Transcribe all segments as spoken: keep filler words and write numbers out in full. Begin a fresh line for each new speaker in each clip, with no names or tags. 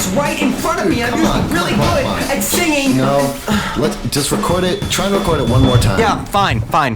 right in front of me. I'm
Come on,
usually really
come on,
good
come on.
at singing.
No, let's just record it. Try and record it one more time.
Yeah, fine, fine.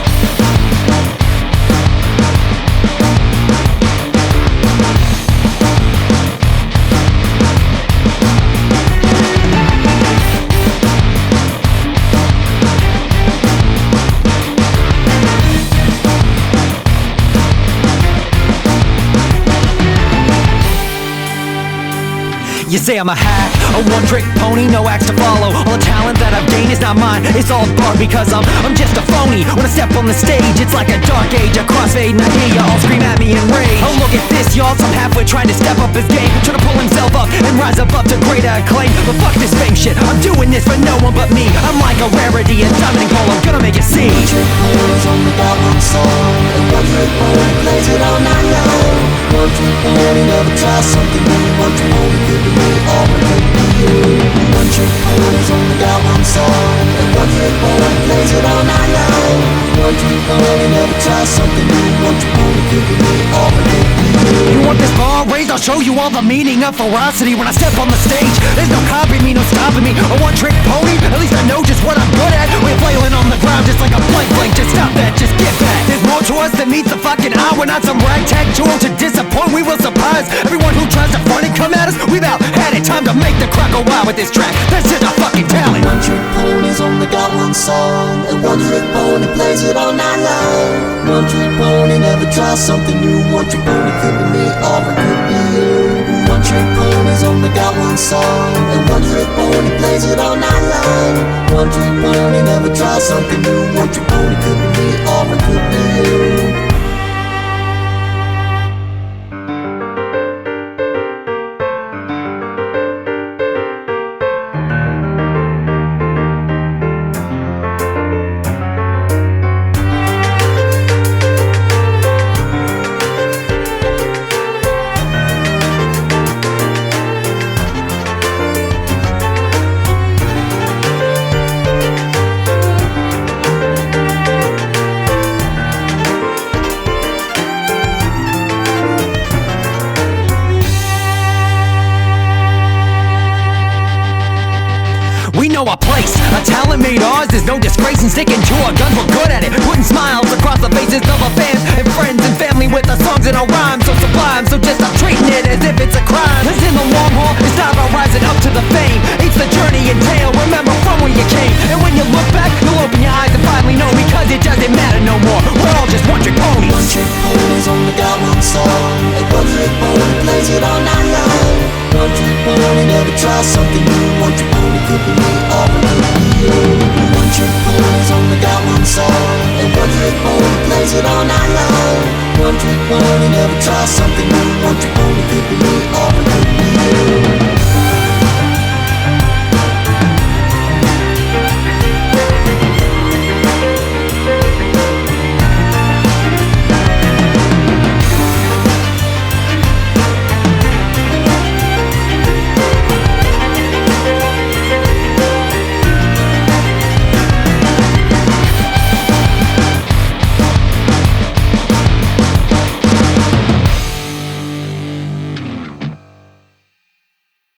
You say I'm a hack, a one-trick pony, no acts to follow. All the talent that I've gained is not mine, it's all barred because I'm I'm just a phony. When I step on the stage, it's like a dark age, a crossfade, and I hear y'all scream at me in rage. Oh, look at this, y'all, some halfway trying to step up his game, trying to pull himself up and rise up up to greater acclaim. But fuck this fame shit, I'm doing this for no one but me. I'm like a rarity, a diamond and gold, I'm gonna make it see.
One-trick ponies only got one song, and one-trick pony plays it all night long. One-trick pony never tries something new. One-trick pony could be me, or it could be you. One-trick ponies only got one song, and one-trick pony plays it all night long. One-trick pony never tries something new. One-trick pony could be me, or it could be you.
You want this bar raised? I'll show you all the meaning of ferocity. When I step on the stage, there's no copying me, no stopping me. A one-trick pony, at least I know just what I'm good at. We're flailing on the ground just like a blank blank. Just stop that, just get back. There's more to us than meets the fucking eye. We're not some ragtag tool to disappoint. We will surprise everyone who tries to front and come at us. We've out had it, time to make the crowd go wild with this track. That's just a fucking talent.
One-trick ponies only got one song, and one-trick pony plays it all night long. One-trick pony never tries something new. One-trick pony could be me, or it could be you. One-trick ponies only got one song, and one-trick pony plays it all night long. One-trick pony never tries something new. One-trick pony could be me, or it could be you.
We know our place, a talent made ours. There's no disgrace in sticking to our guns. We're good at it, putting smiles across the faces of our fans and friends and family with our songs and our rhymes so sublime. So just stop treating it as if it's a crime. Cause in the long haul, it's not about rising up to the fame. It's the journey entail. Remember from where you came, and when you look back, you'll open your eyes and finally know, because it doesn't matter no more. We're all just one-trick ponies.
One-trick ponies only got one song, and one-trick pony plays it all night long. One-trick pony never tries something new. One-trick pony could be me, or it could be you. One-trick ponies only got one song, and one-trick pony plays it all night long. One-trick pony never tries something new. One-trick pony could be me, or it could be you.